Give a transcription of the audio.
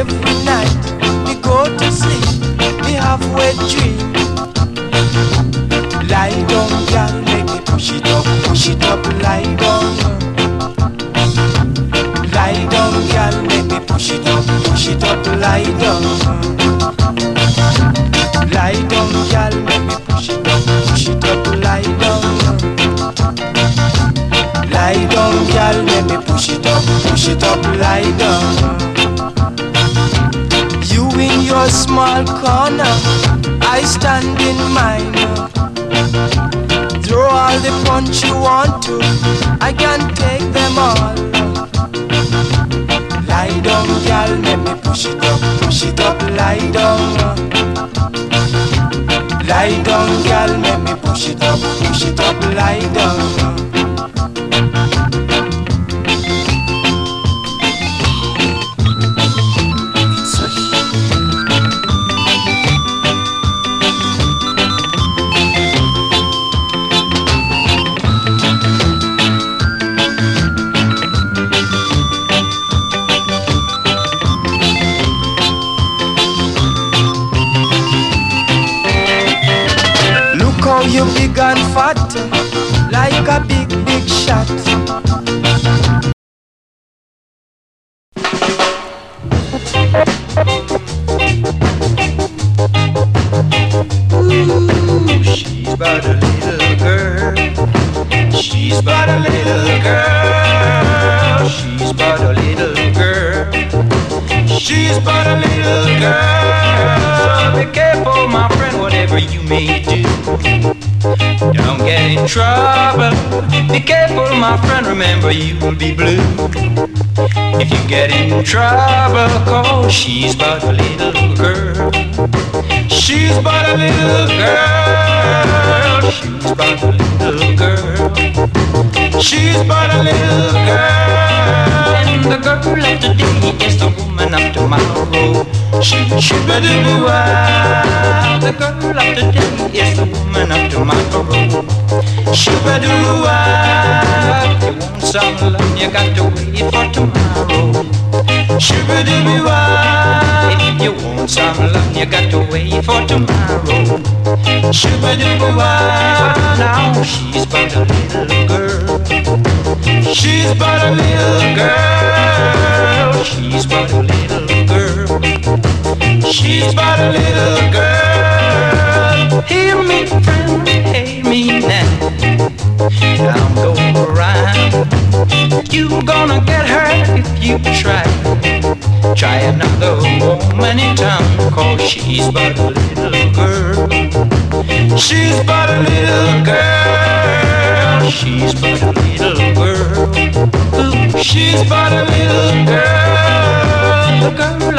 every night me go to sleep, me have wet dream. Lie down, girl, make me push it up, lie down. Lie down, girl, make me push it up, lie down. Lie down, girl, make me push it up, lie down. Lie down, girl, make me push it up, lie down. You in your small corner, I stand in mine. Throw all the punch you want to, I can take them all. Lie down, girl, make me push it up, lie down. Lie down, girl, make me push it up, lie down. You big and fat, like a big, big shot. Ooh, she's but a little girl. She's but a little girl. She's but a little girl. She's but a little girl. Be careful, my friend, whatever you may do. Don't get in trouble. Be careful, my friend, remember you'll be blue if you get in trouble, 'cause she's but a little girl. She's but a little girl. She's but a little girl. She's but a little girl. And the girl of today is the woman of tomorrow. Shoo-ba-doo-wah. The girl of today is the woman of tomorrow. Shoo-ba-doo-wah. If you want some love, you got to wait for tomorrow. Shoo-ba-doo-wah. If you want some love, you got to wait for tomorrow. Shoo-ba-doo-wah. Now she's but a little girl. She's but a little girl. She's but a little girl. She's but a little girl. Hear me, friend, hear me now. I'm going around. You're gonna get hurt if you try. Try another woman in town, 'cause she's but a little girl. She's but a little girl. She's but a little girl. Ooh, she's but a little girl. The girl